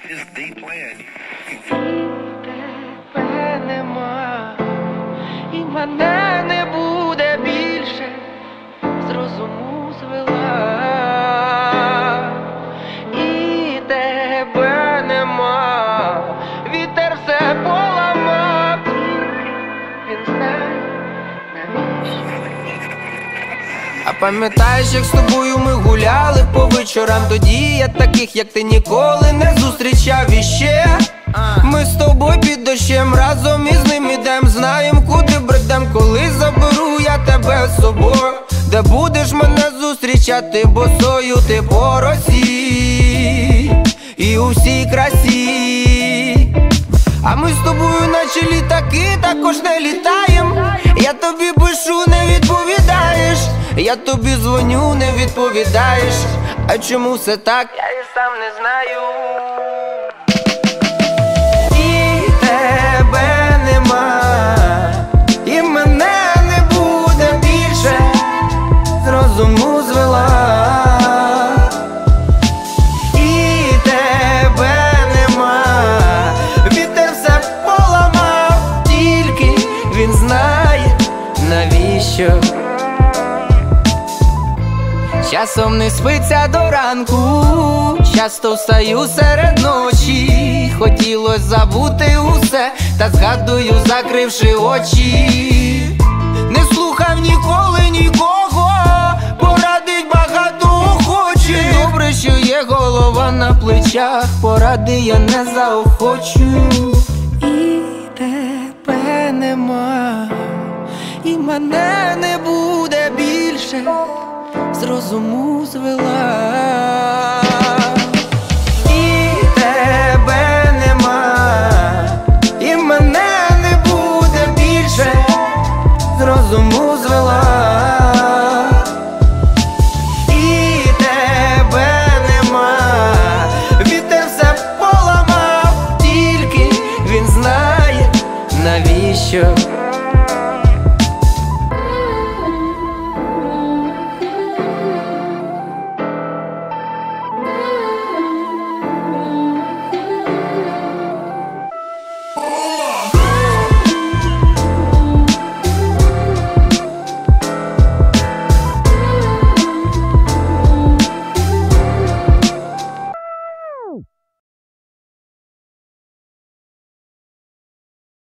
Тебе нема, і мене не буде більше, з розуму звела. І тебе нема, вітер все поламав, він знає, навіщо. А пам'ятаєш, як з тобою ми гуляли по вечорам? Тоді я таких, як ти, ніколи не зустрічав іще. Ми з тобою під дощем разом із ним ідем, знаєм, куди бредем, коли заберу я тебе з собою. Де будеш мене зустрічати босою, ти по росі і у всій красі. А ми з тобою наче літаки, також не літаєм. Я тобі пишу, не відповідаєш, я тобі дзвоню, не відповідаєш. А чому все так? Я і сам не знаю. І тебе нема, і мене не буде більше, з розуму звела. І тебе нема, вітер все поламав, тільки він знає, навіщо. Часом не спиться до ранку, часто встаю серед ночі. Хотілось забути усе, та згадую, закривши очі. Не слухав ніколи нікого, порадить багато охочих. Добре, що є голова на плечах, поради я не заохочу. І тебе нема, і мене не буде більше, з розуму звела.